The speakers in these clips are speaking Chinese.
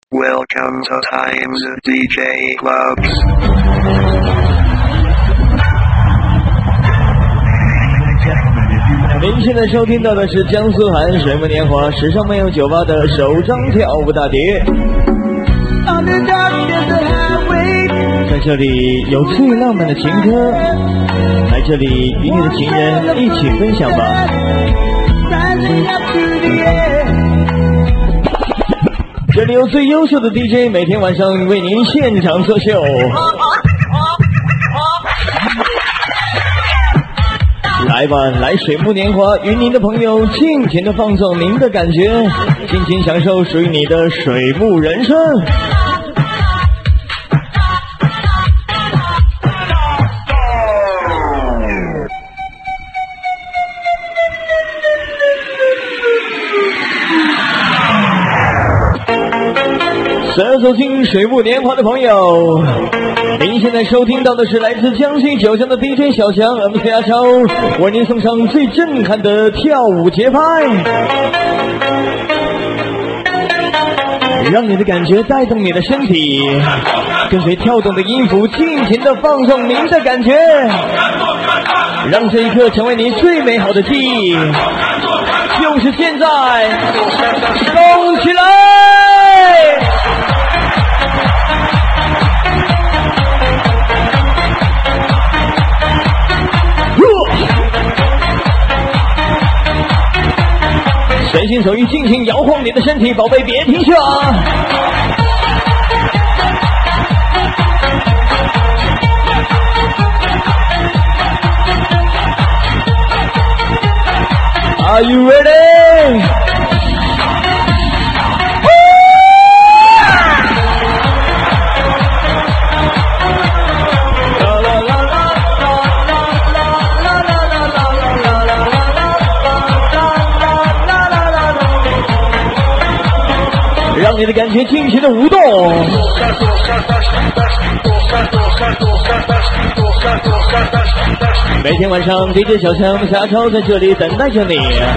Welcome to Times DJ Clubs. 您现在收听到的是江苏韩水木年华时尚没有酒吧的首张跳舞大碟，在这里有最浪漫的情歌，来这里与你的情人一起分享吧。这里有最优秀的 DJ， 每天晚上为您现场作秀。来吧，来水木年华，与您的朋友尽情的放纵您的感觉，尽情享受属于你的水木人生。所有走进水木年华的朋友，您现在收听到的是来自江西九江的 DJ 小强 MC 阿超，为您送上最震撼的跳舞节拍，让你的感觉带动你的身体，跟随跳动的音符尽情的放纵您的感觉，让这一刻成为你最美好的记忆。就是现在，动起来！随心所欲，尽情摇晃你的身体，宝贝，别停下！Are you ready?让你的感觉尽情的舞动。每天晚上 DJ 小强霞超在这里等待着你，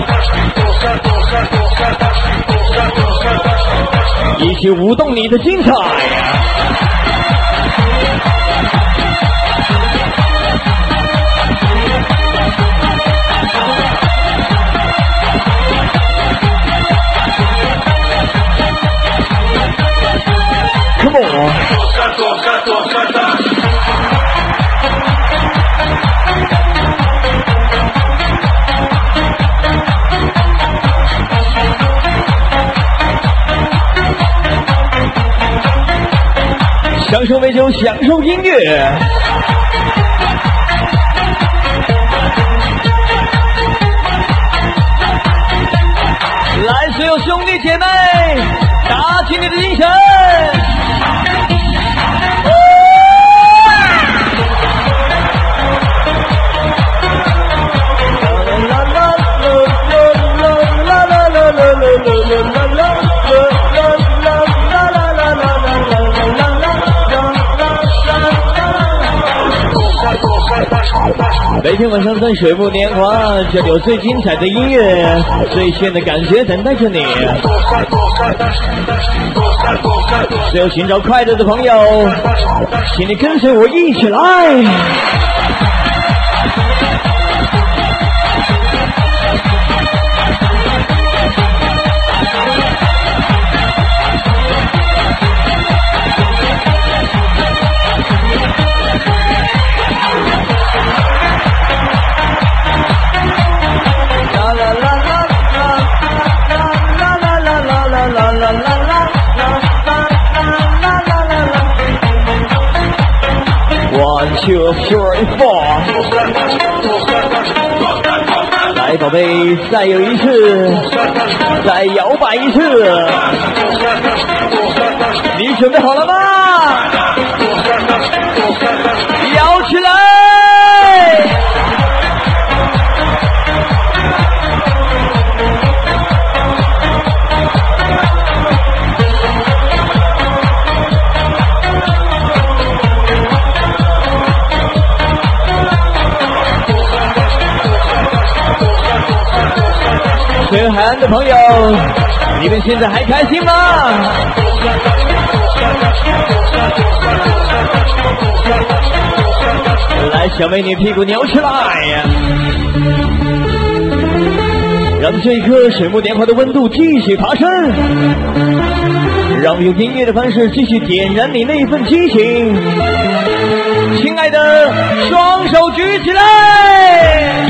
一起舞动你的精彩。Come on！ 享受美酒，享受音乐。来，所有兄弟姐妹，打起你的精神！每天晚上在水木年华，这里有最精彩的音乐，最炫的感觉等待着你。只有寻找快乐的朋友，请你跟随我一起来。One, two, three, four。 来，宝贝，再有一次，再摇摆一次。你准备好了吗？摇起来！水海岸的朋友，你们现在还开心吗？ 来，小美女屁股扭起来呀！让这一刻水木年华的温度继续爬升，让我们用音乐的方式继续点燃你那一份激情。亲爱的，双手举起来！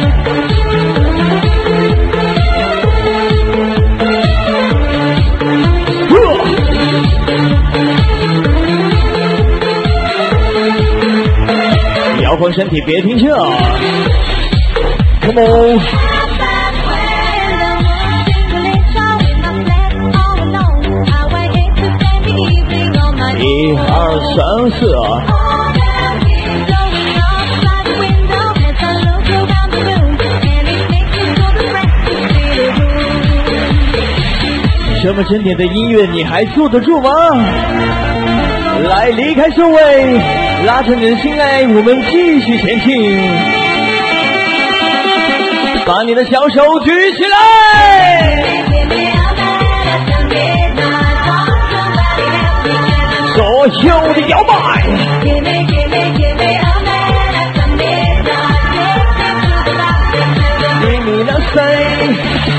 摇晃身体，别停下 ！Come on！ 1、2、3、4。这么经典的音乐，你还坐得住吗？来，离开座位，拉着你的心爱，我们继续前进。把你的小手举起来，所有的摇摆。Give me the same。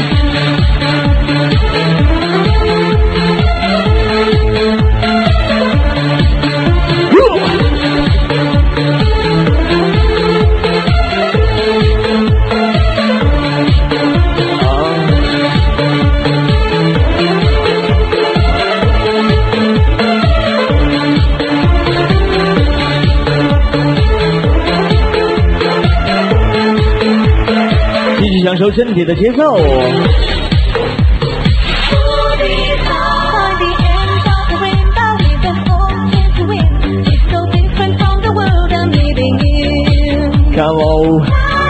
享受身体的节奏。Come on。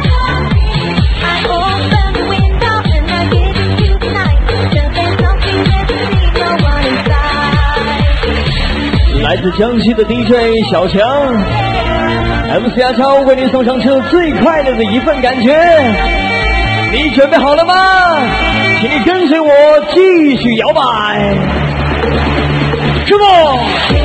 来自江西的 DJ 小强 MC 阿超为你送上这最快乐的一份感觉。你准备好了吗？请你跟随我继续摇摆。Come on！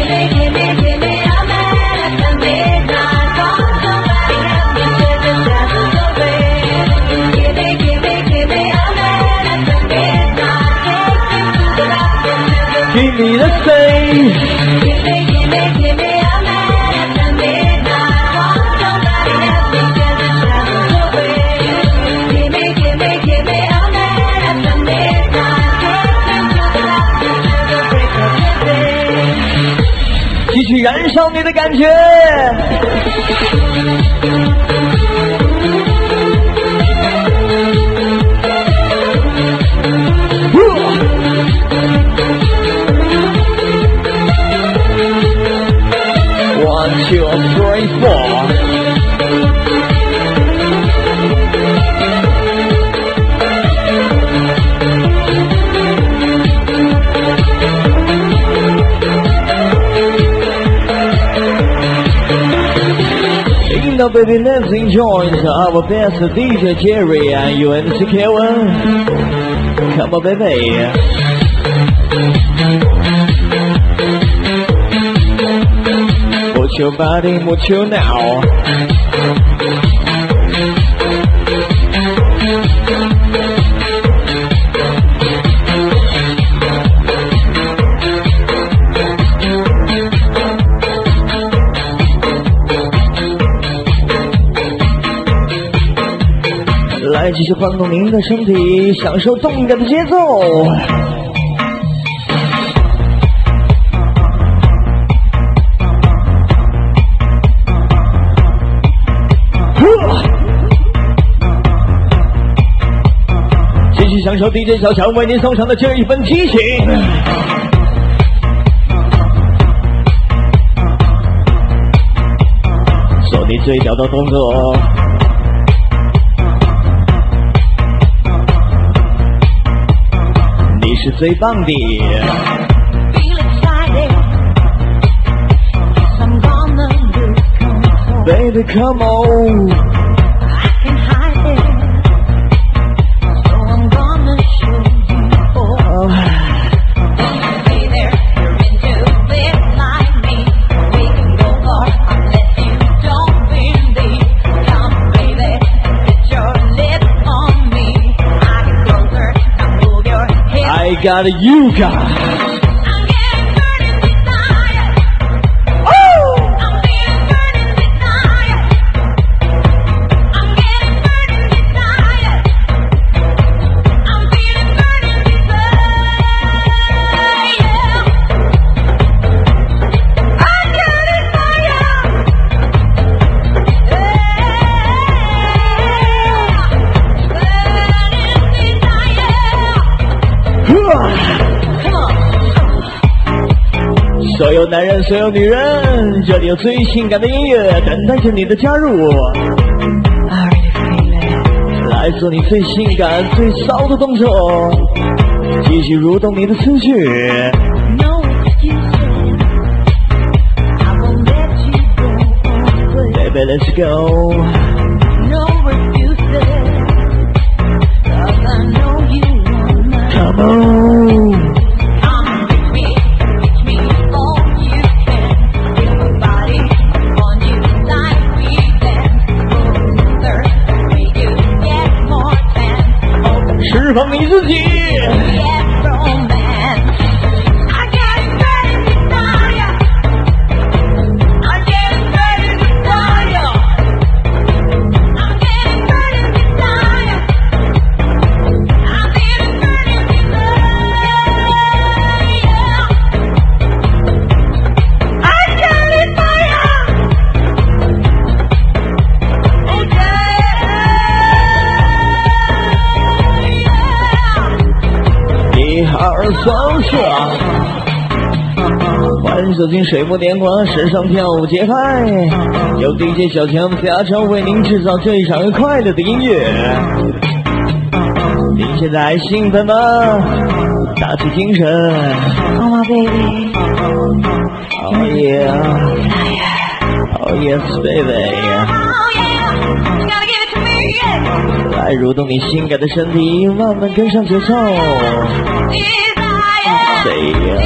Give me the same。继续燃烧你的感觉。1、2、3、4。Now baby, let's enjoy our best DJ Jerry and UMC Kevin. Come on baby. Move your body, move your now.来，继续晃动您的身体，享受动感的节奏。继续享受 DJ 小强为您送上的这一份激情。做你最屌的动作。你是最棒的。Baby, come on. I can hide it, so I'm gonna show you. Hey there, you're into it like me. We can go far unless you don't bend got, you got.所有男人，所有女人，这里有最性感的音乐等待着你的加入。来做你最性感、最骚的动作，继续蠕动你的思绪。Baby, let's go. Come on.释放你自己。双射，欢迎走进水木年华时尚跳舞节拍，由 DJ 小强假装为您制造这一场快乐的音乐。您现在还兴奋吗？打起精神 Oh my baby. Oh yeah. Oh yes baby. Oh yeah. You gotta give it to me, yeah. 来蠕动你性感的身体，慢慢跟上节奏。谁呀？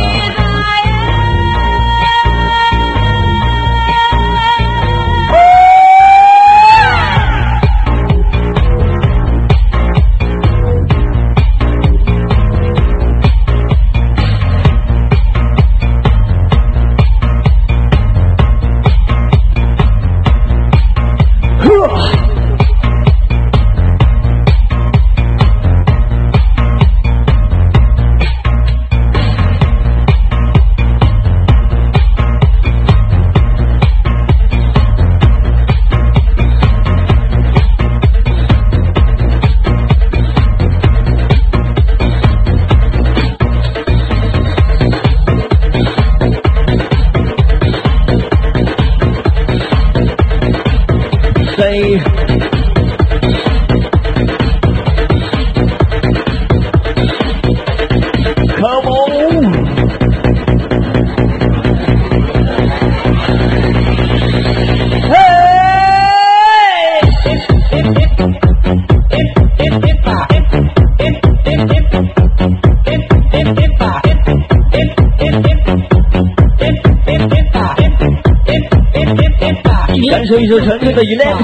感受一首纯粹的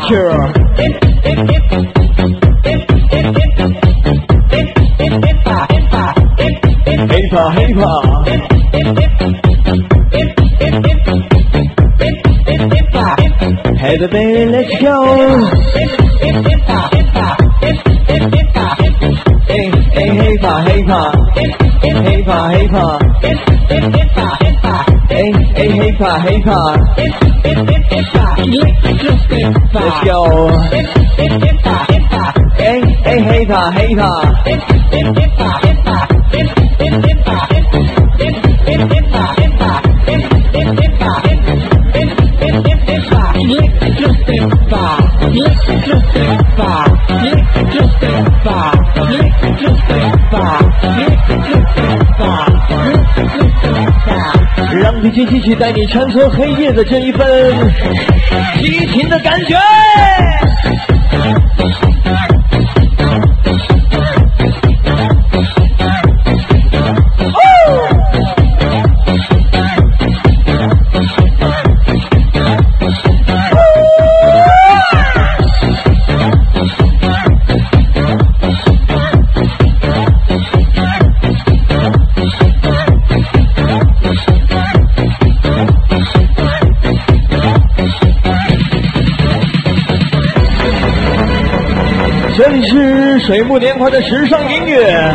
Electro。Hip hop。Hey baby, let's go. Hey hip hop, hip hop, hip hop, hip hop. Hey hip hop, hip hop. Let's go. Hey hip hop, hip hop.让DJ继续带你穿梭黑夜的这一份激情的感觉。 这里是水木年华的时尚音乐，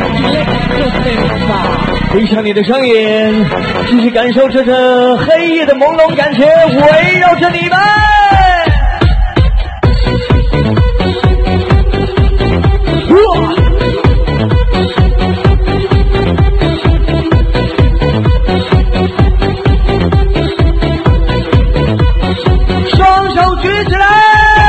闭上你的双眼，继续感受着这黑夜的朦胧感觉，围绕着你们。双手举起来。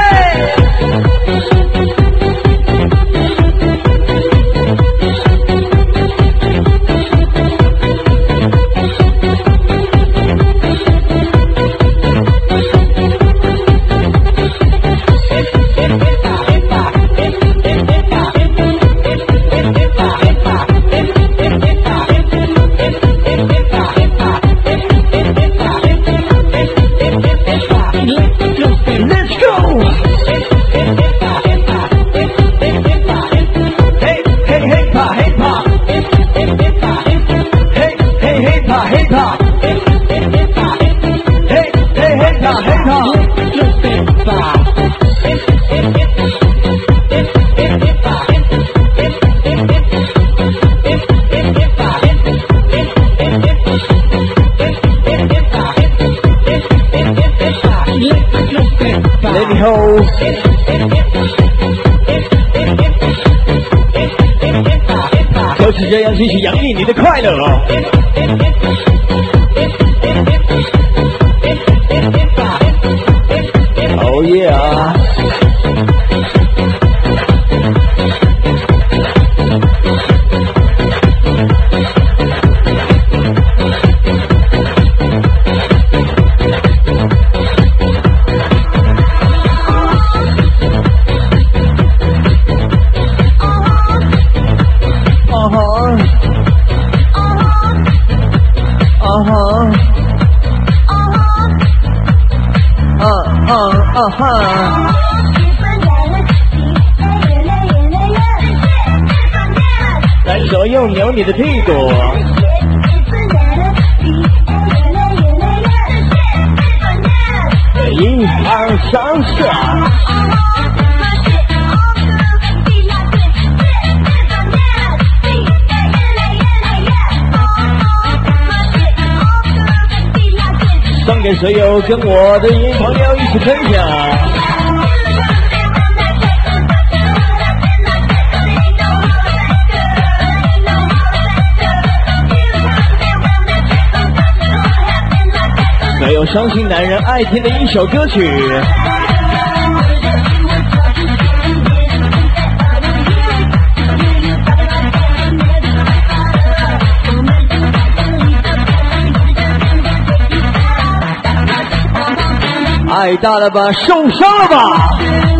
就是这样继续洋溢你的快乐哦。Oh yeah！ 单手右扭你的屁股，一二三四。送给所有跟我的朋友一起分享。所有伤心男人爱听的一首歌曲。爱大了吧，受伤了吧。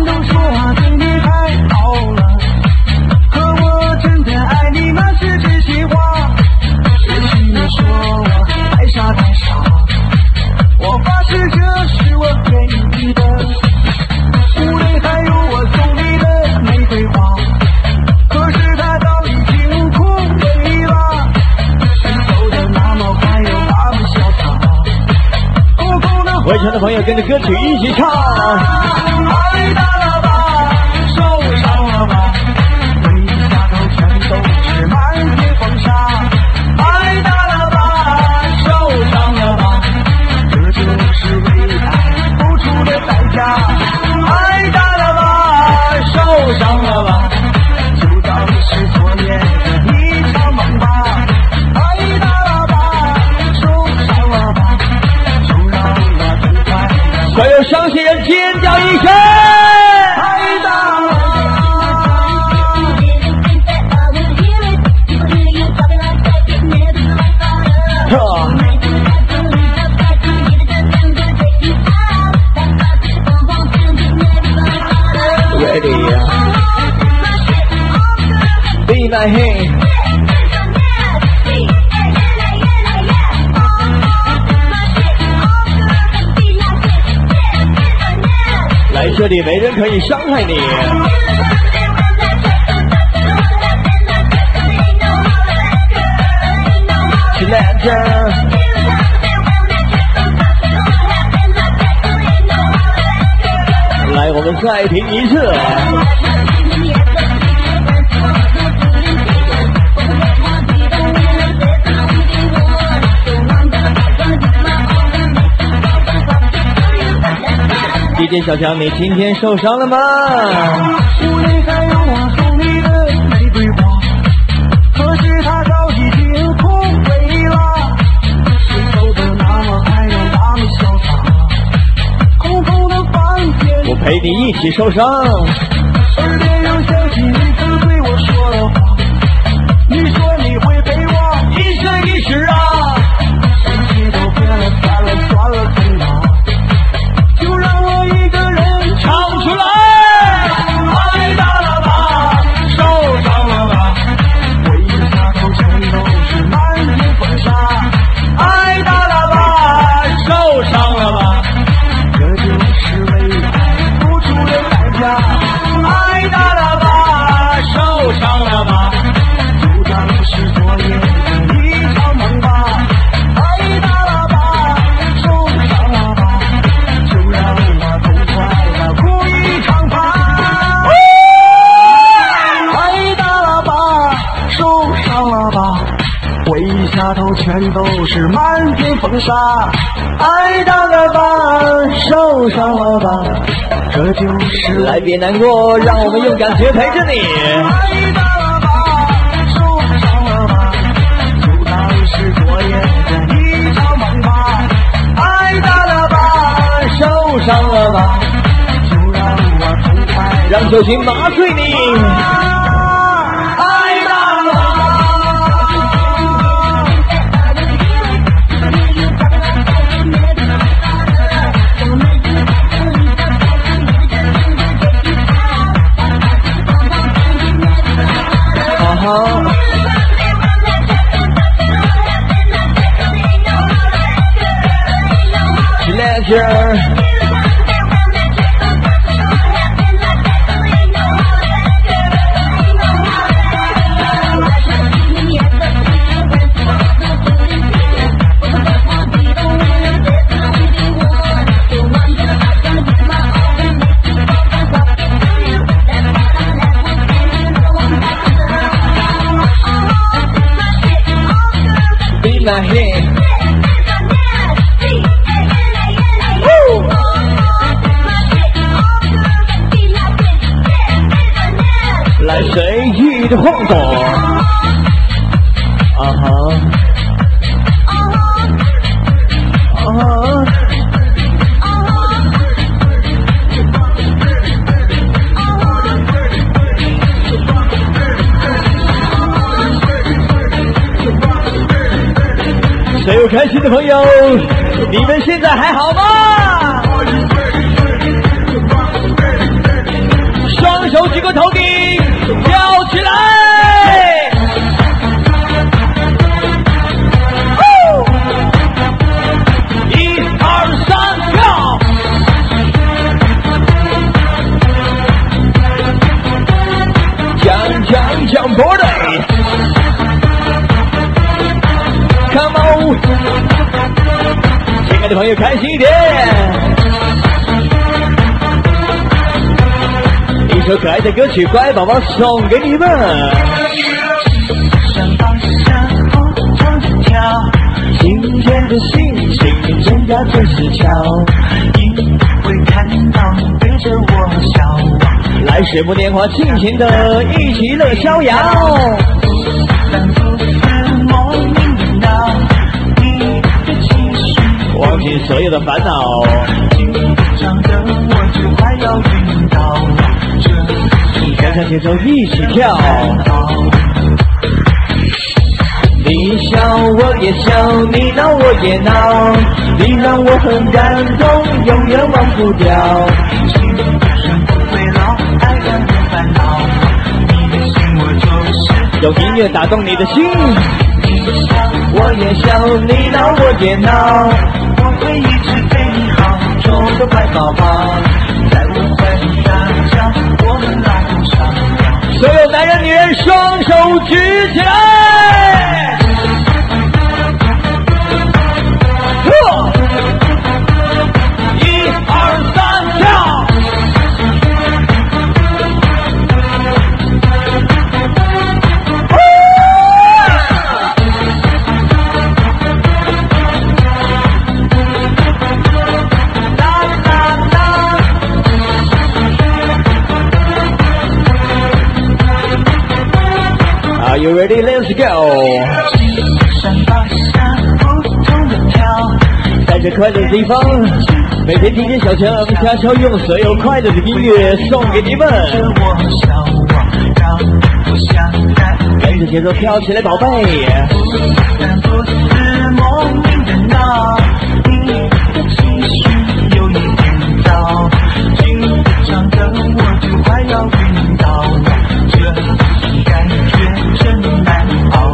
围场的朋友跟着歌曲一起唱。爱大了吧，受伤了吧，回家头全都是满天风沙。爱大了吧，受伤了吧，这就是为爱付出的代价。爱大了吧，受伤了吧，就当是昨夜的一场梦吧。爱大了吧，受伤了吧，就让所有伤心人尖叫一声！太大了！Ready 呀 ！Be my hand。来这里，没人可以伤害你。来，我们再听一次。 姐小强，你今天受伤了吗？ 屋内还有我送你的玫瑰花，可是它早已经枯萎了。你走的那么还有那么潇洒，空空的房间， 我陪你一起受伤。 耳边又响起你曾对我说的话，你说你会陪我一生一世啊。一切都变了，散了，算了，怎样？就让我一个人唱出来。爱大了吧，受伤了吧，回忆下头全都是满天风沙。爱大了吧，受伤了吧，这就是为爱付出的代价。爱大了吧，受伤了吧，就当是昨夜的一场梦吧。爱大了吧，受伤了吧，就让我痛快的哭一场吧。爱大了吧，受伤了吧，回忆下头全都是满天风沙。爱大了吧，受伤了吧，这就是来，别难过，让我们用感觉陪着你。 爱大了吧，受伤了吧，就当是昨夜的一场梦吧。爱大了吧，受伤了吧，就让我痛快地让酒精麻醉你。 爱大了吧。 Pleasure。Be my hand。来随意的晃动，啊哈，啊哈，所有开心的朋友，你们现在还好吗？双手举过头顶，跳起来！一二三，跳！Jump body， Come on， 亲爱的朋友，开心一点。一首可爱的歌曲《乖宝宝》送给你们。 上班时候唱着跳， 今天的心情真的真是巧， 你会看到你对着我笑。 来水木年华，尽情的一起乐逍遥。 当初是莫名的闹，你的情绪忘记所有的烦恼， 紧张的我就快要晕倒了。 跟上节奏一起跳。你笑我也笑，你闹我也闹，你让我很感动，永远忘不掉。 青春不会老，爱让人烦恼，你的心我就是用音乐打动你的心。 你笑我也笑，你闹我也闹， 我会一直对你好， 做个乖宝宝， 在我怀里大叫，我们拉动上吊。 所有男人女人双手举起来。一二三，跳！啦啦啦！ you ready? Let's go. 在这快乐的地方，每天听见小强悄悄用所有快乐的音乐送给你们。跟着节奏跳起来，宝贝。 不是莫名的闹，你的情绪有一点糟，紧张的我就快要晕倒，这种感觉真难熬。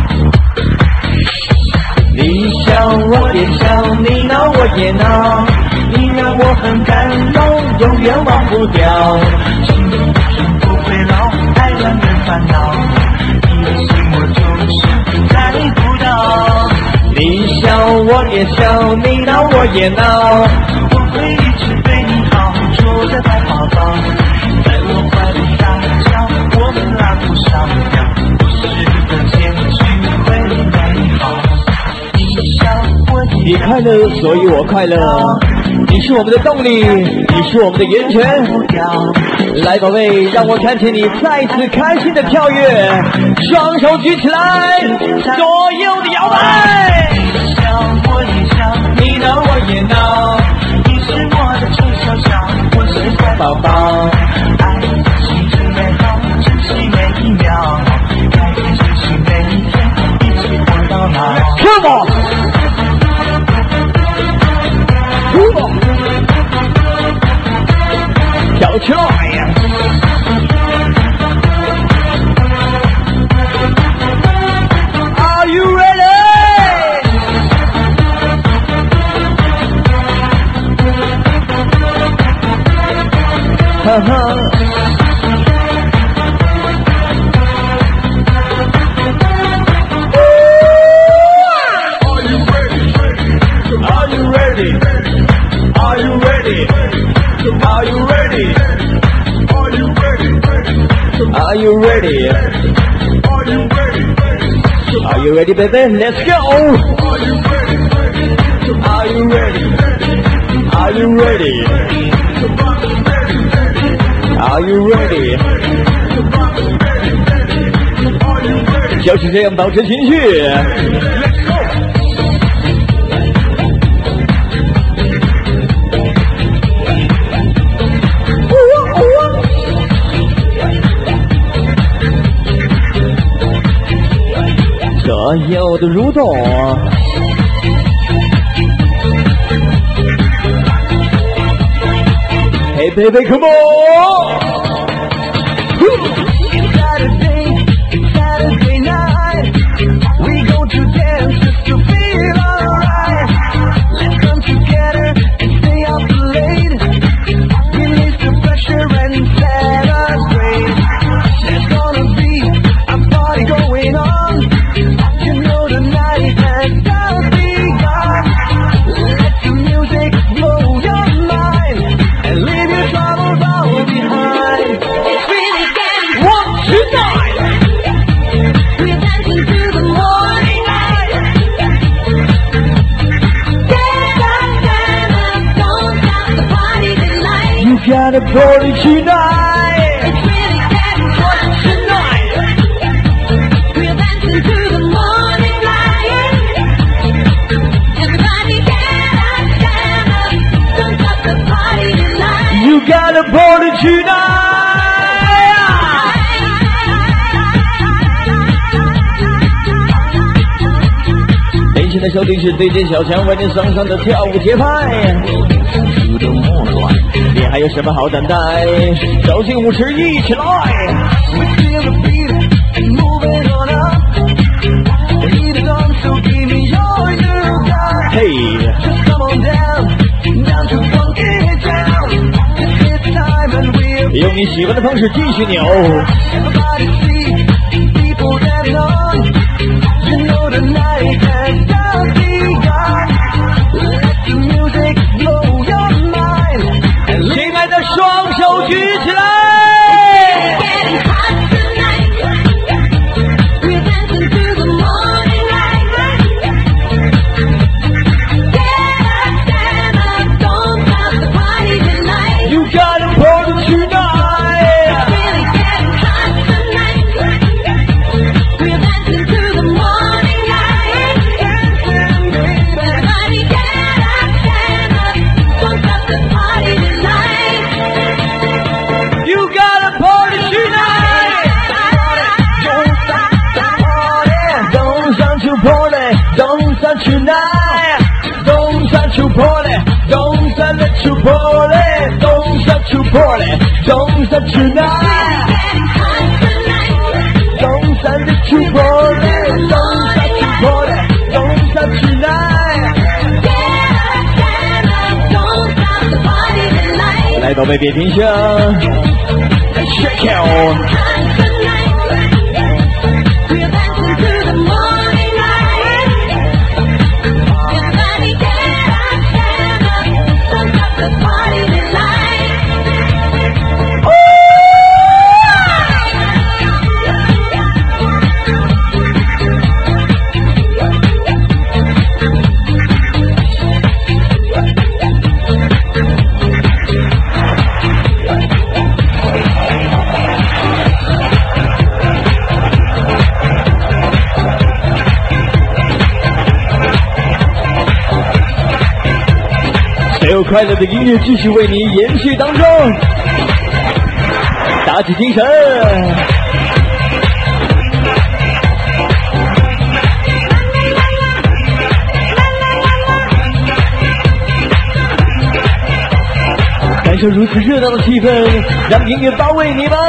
你笑我也笑，你闹我也闹，你让我很感动，永远忘不掉。心中不会老，太让人烦恼，你的心我就是猜不到。你笑我也笑，你闹我也闹，我会一直对你好，坐在白花房，在我怀里撒娇，我们拉不上腰，不是的结局会美好。 你快乐，所以我快乐。你是我们的动力，你是我们的源泉。来，宝贝，让我看见你再次开心的跳跃，双手举起来，左右的摇摆。 你笑我也笑，你闹我也闹，你是我的臭小小，我是乖宝宝。爱是真美好，珍惜每一秒，开开心心每一天，一起活到老。 Come on！跳起来！Are you ready？ 哈哈。Are you ready? Are you ready? Are you ready? Are you ready, baby? Let's go! Are you ready? Are you ready? Are you ready? 就是这样保持情绪。所有的蠕动，Hey baby, come on! Saturday night, we go to dance just to feel alright. Let's come together and stay up late. Release the pressure and set us straight. There's gonna be a party going on. You know the night has just begun. Let the music blow your mind and leave your troubles all behind. It's really getting One, two, nine. We're dancing to the morning light. Get up, stand up, don't stop the party tonight. You got a party tonight. It's really getting hot tonight. We're dancing to the morning light. Everybody get up, stand up, don't stop the party tonight. You got a party tonight. 您现在收听是 DJ 小强为您送上的跳舞节拍。你还有什么好等待？走进舞池，一起来！ We feel the beat and move it on up. Heat it on, so give me all you got. 嘿， Just come on down, down to funky town. It's time and we're 用你喜欢的方式继续扭。 everybody see people dancing on. You know the night has just begun. Let the music blow your mind. 亲爱的，双手举起来！ Getting hot tonight. We're dancing to the morning light. Get up, stand up, don't stop the party tonight. You got a party tonight. Really getting hot tonight. party, don't stop to party, don't stop to party, don't stop tonight. Don't stop to party, don't stop to party, don't stop tonight. 来，宝贝别停下 ，check out。所有快乐的音乐继续为你延续当中，打起精神。感受如此热闹的气氛，让音乐包围你们。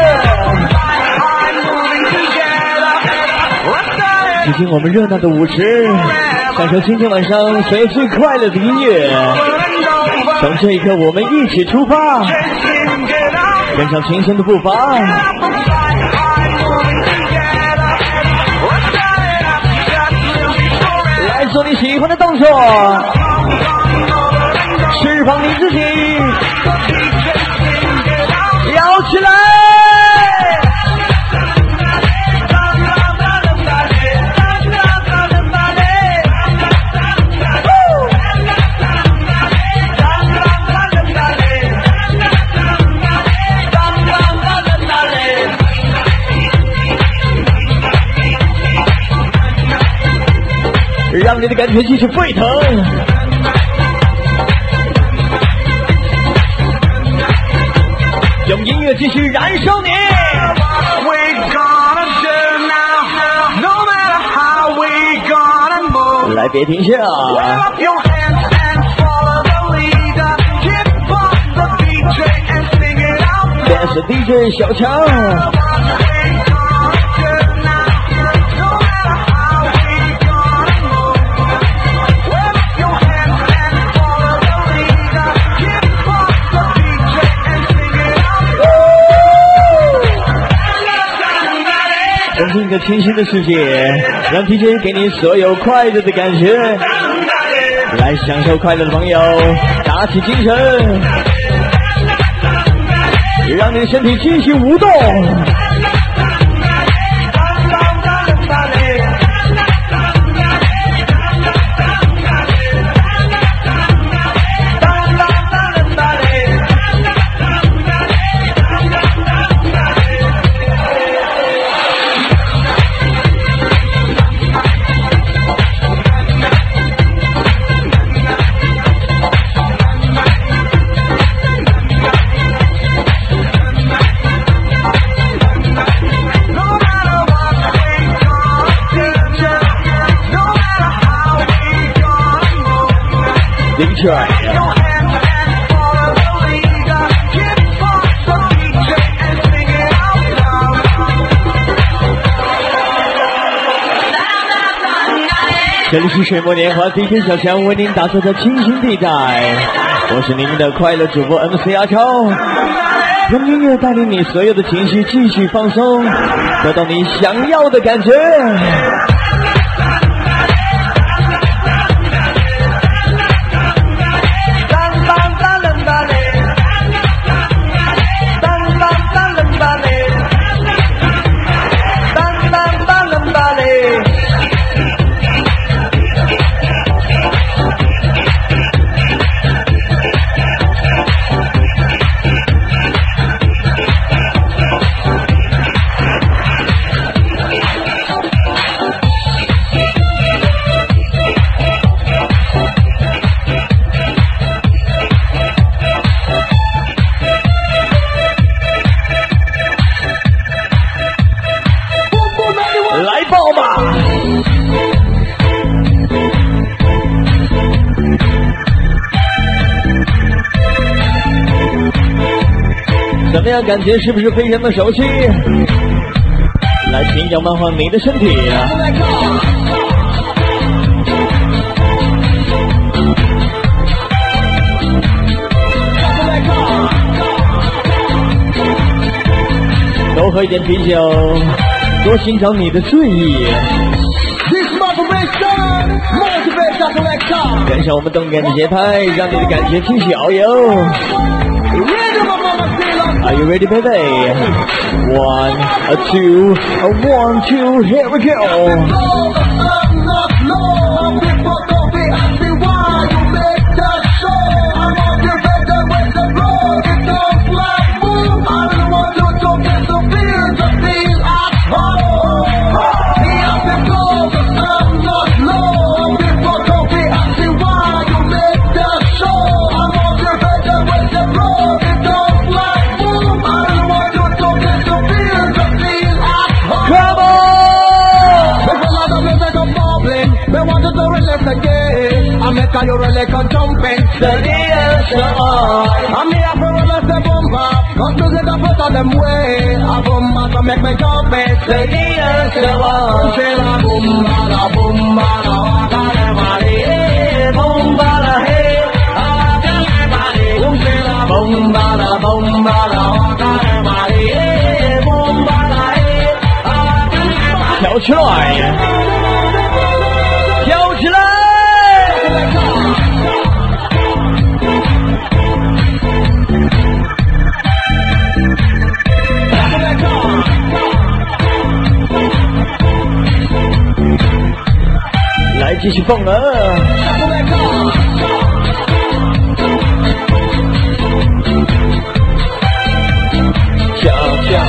走进我们热闹的舞池，享受今天晚上所有最快乐的音乐。从这一刻，我们一起出发，跟上青春的步伐，来做你喜欢的动作，释放你自己，摇起来！让你的感觉继续沸腾，用音乐继续燃烧你。来，别停下！Dance DJ 小强。走进一个清新的世界，让 DJ 给你所有快乐的感觉。来享受快乐的朋友，打起精神，让你的身体继续舞动。林泉。这里是水墨年华 DJ 小强为您打造的清新地带，我是您的快乐主播 MC 阿超，用音乐带领你所有的情绪继续放松，得到你想要的感觉。 么样感觉？是不是非常的熟悉？来，请脚慢换你的身体。多喝一点啤酒，多寻找你的醉意。跟上我们动感的节拍，让你的感觉听小游。Are you ready, baby? 1, 2, 1, 2, here we go. You really can jumping the dance I'm here for all of the bomba Cause music I put on them way A bomba to make me jumping the dance Say la bomba la waka la mari Bomba la hey waka la mari Say la bomba la waka la mari Bomba la hey waka la mari 跳起来，跳起来！来，继续蹦啊！跳跳！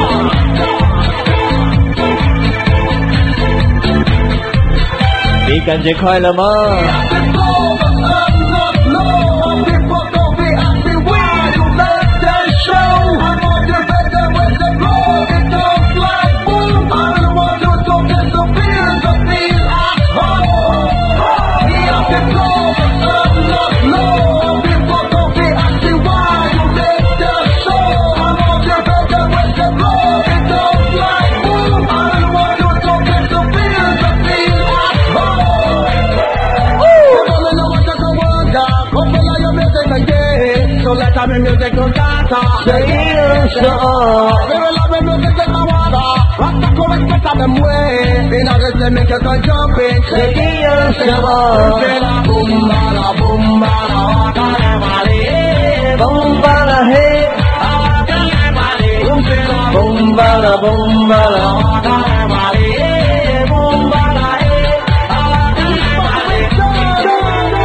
你感觉快乐吗？Music to data, say so. Baby, love me music in the water. Rock the correct get out them way. In order to make you go jumping, say so. Say la bomba la waka la mari. Bomba la hey, waka la mari. Say la bomba la waka la mari. Bomba la hey, waka la mari.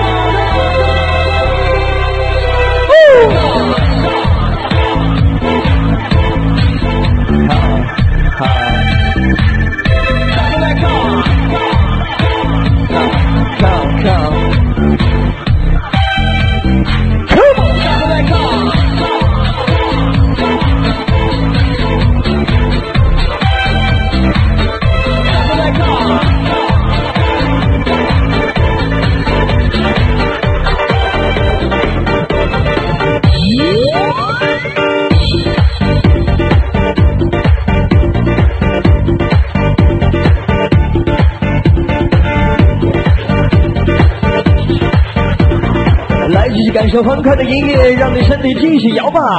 继续感受欢快的音乐，让你身体继续摇摆。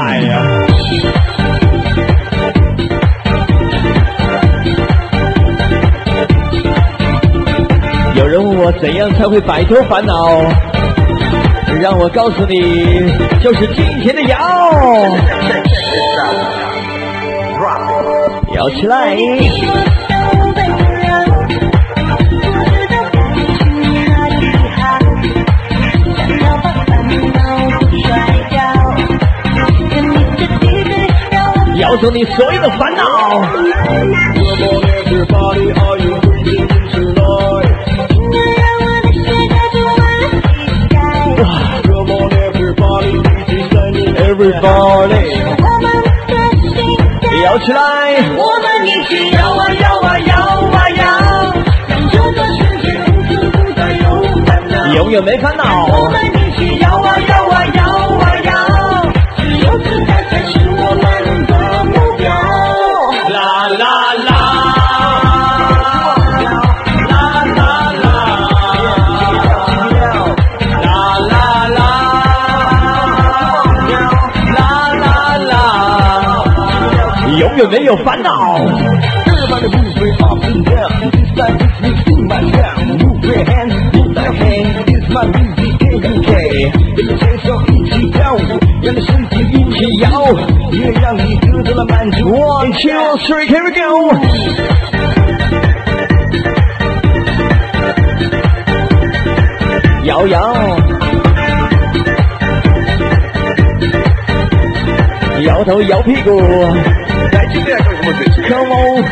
有人问我怎样才会摆脱烦恼，让我告诉你，就是尽情的摇，摇起来。摇走你所有的烦恼。Everybody， 摇起来！我们一起摇啊摇啊摇啊摇，让这个世界从此不再有烦恼，永远没烦恼。我们一起摇啊摇啊摇啊摇，只有自在才是我们。 永远没有烦恼。 Everybody move it up and down. This my business in my town. Move your hands, move that hand. This my music KK. 跟着节奏一起跳舞，让你身体一起摇，音乐让你得到了满足。 One, two, three, here we go. 摇摇，摇头摇屁股。Come on。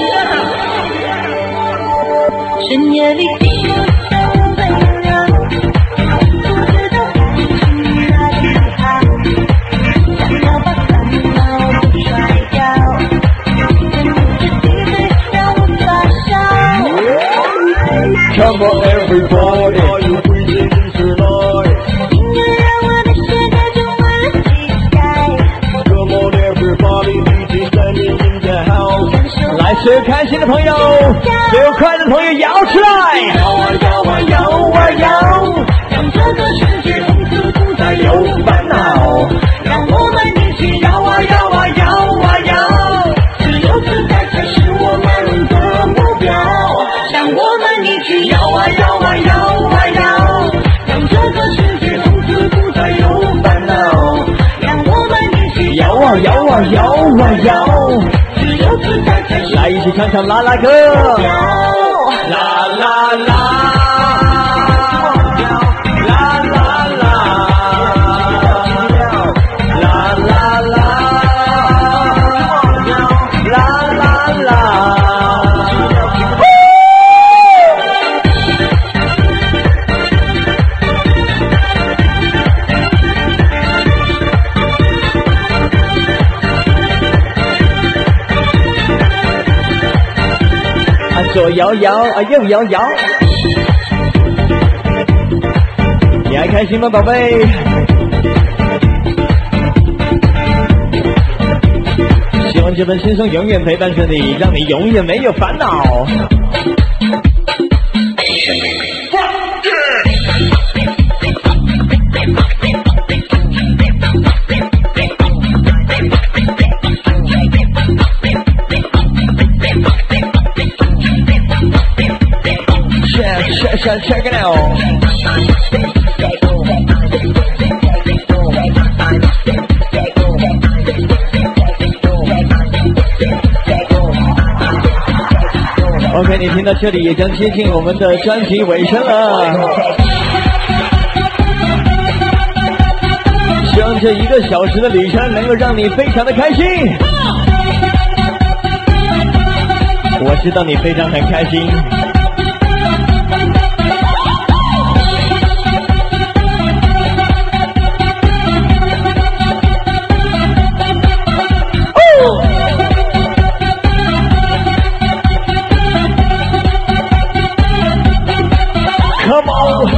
深夜里听我向我温柔，不知道该去哪里好，想要把烦恼都甩掉，跟着 DJ 让我发烧。 Come on everybody。 音乐让我的世界充满了期待。 Come on everybody, DJ standing in the house. 来，所有开心的朋友，所有快乐的朋友，摇起来！ 摇啊摇啊摇啊摇， 让这个世界从此不再有有烦恼。 让我们一起摇啊摇啊摇啊摇，自由自在才是我们的目标。让我们一起摇啊摇啊摇啊摇，让这个世界从此不再有烦恼。让我们一起摇啊摇啊摇啊摇， 自由自在才是来一起唱唱啦啦歌， 摇。 啦啦啦，啦啦啦，啦啦啦，啦啦啦。左摇摇啊，右摇摇，你还开心吗，宝贝？希望这份轻松永远陪伴着你，让你永远没有烦恼。Check it out. OK， 你听到这里也将接近我们的专辑尾声了。希望这1个小时的旅程能够让你非常的开心。我知道你非常很开心。Come on!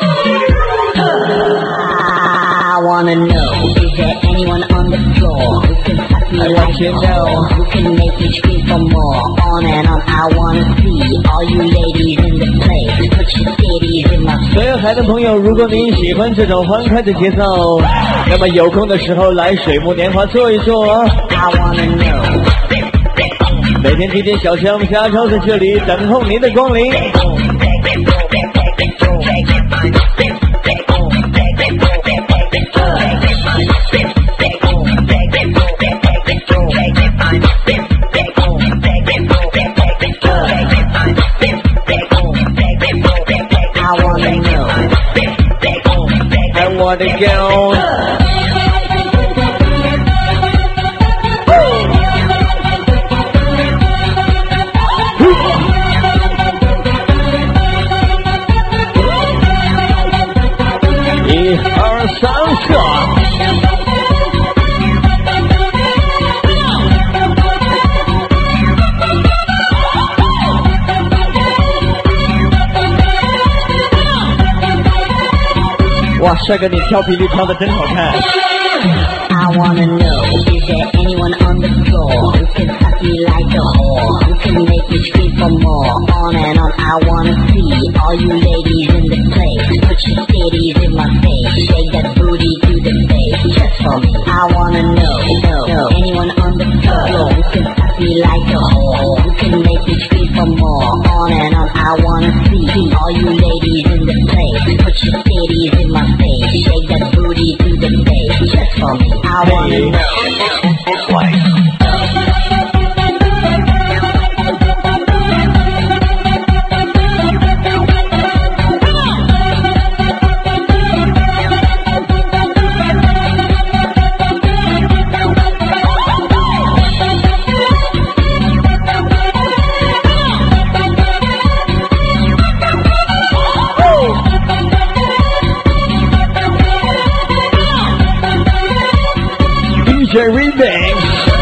I wanna know, is there anyone on the floor who can touch me like you know. Who can make me scream for more? On and on, I wanna see all you ladies in the place. Put your titties in my 所有孩子朋友，如果您喜欢这种欢快的节奏，那么有空的时候来水木年华坐一坐。 I wanna know. 每天今天小强家超在这里等候您的光临。 wanna go. One, two, 3, 4. 哇，帅哥，你跳霹雳跳得真好看。 I wanna know, is there anyone on the floor who can touch me like a whore, who can make me scream for more? On and on, I wanna see all you ladies in the place. Put your titties in my face, shake that booty to the face, just for me. I wanna know, anyone on the floor who can DJ Remix。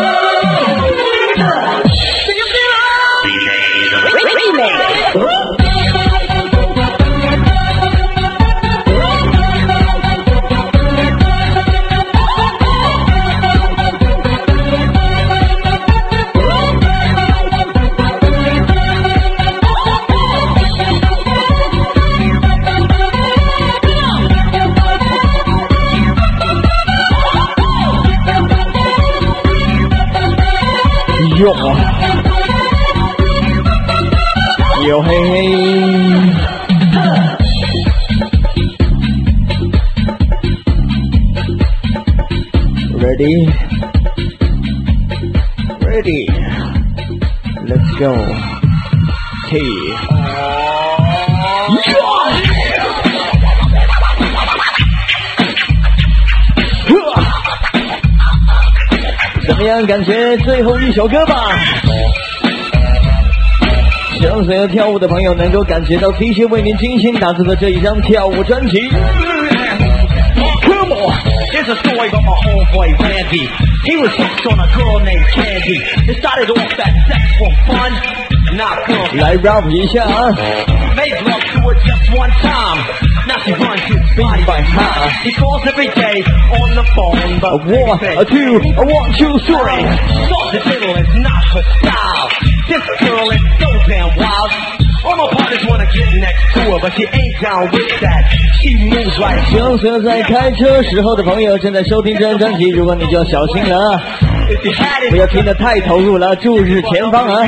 哟嘿嘿 Ready Let's go Hey 怎么样感觉最后一首歌吧，希望所有跳舞的朋友能够感觉到 DJ 为您精心打造的这一张跳舞专辑。 Come on! Here's a story about my homeboy Randy. He was hooked on a girl named Candy. It started off that sex for fun. Not good. 来 rap 一下啊 Made love to her just one time. Now she runs his body by time. He calls every day on the phone, but a two, a 1, 2, 3. Thought the diddle is not her style. This girl is so damn wild. All my partners wanna get next to her, but she ain't down with that. She moves like 希望所有在开车时候的朋友正在收听这张专辑，如果你就要小心了啊，不要听得太投入了，注视前方啊。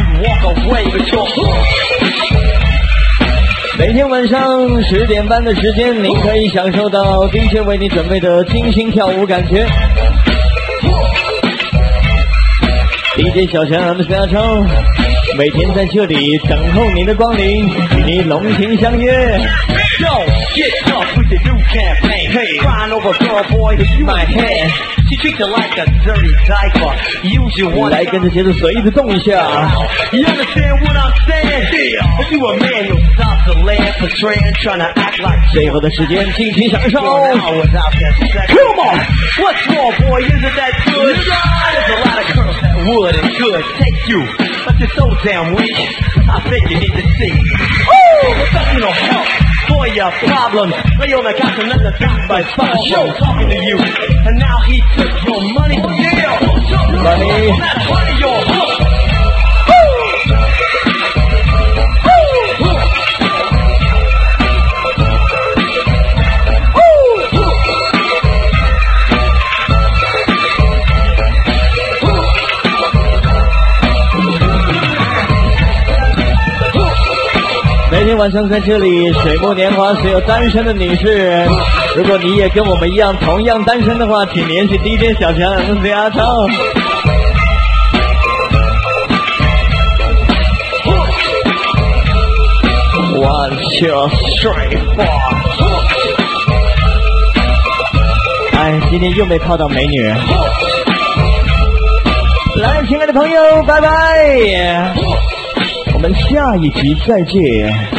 每天晚上10点半的时间，您可以享受到 DJ 为你准备的精心跳舞感觉。DJ 小强 MC 阿超，每天在这里等候您的光临，与您龙庭相约。 Yo, get up with the new campaign. Hey, crying over a girl, boy, you my head. She treats you like a dirty diaper. Use you one. 来跟着节奏随意的动一下。 You understand what I'm saying? Yeah. If you a man, you'll stop the land for trend, trying to act like 最后的时间，尽情享受。 Come on, what's wrong, boy? Isn't that good? There's a lot of girls that would and could take you, but you're so damn weak. I think you need to see. Professional help. For your problems, lay on the couch and let the doctor start show talking to you. And now he took your money. Yeah, money. That's money you're hooked. 每天晚上在这里水木年华，所有单身的女士，如果你也跟我们一样同样单身的话，请联系 DJ 小强 MC 阿超。One, two, three, four。哎，今天又没泡到美女。来，亲爱的朋友，拜拜。我们下一集再见。